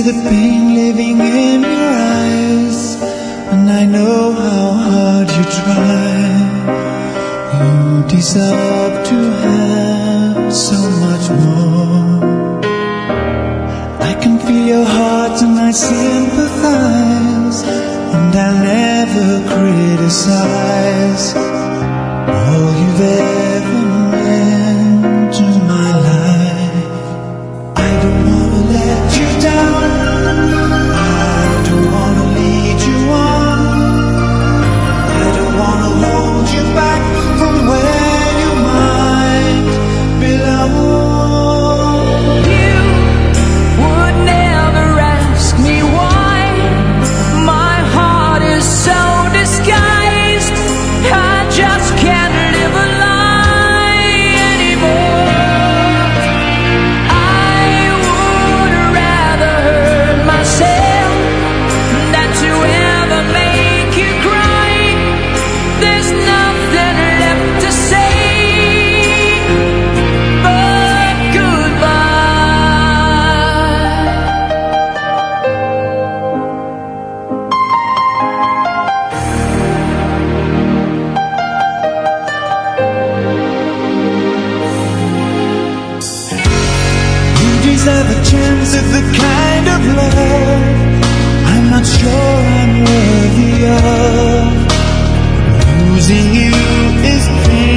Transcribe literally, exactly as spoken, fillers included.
the pain living in your eyes, and I know how hard you try. You deserve to have so much more. I can feel your heart and I sympathize, and I'll never criticize all you've ever meant to my life. I don't wanna let you down, I don't wanna lead you on, I don't wanna hold you back from where you might belong. You would never ask me why my heart is so disguised. I just can't live a lie anymore. I would rather hurt myself than to ever make you cry. There's nothing left to say but goodbye. You deserve a chance at the kind of love I'm not sure I'm worthy of. Losing you is pain.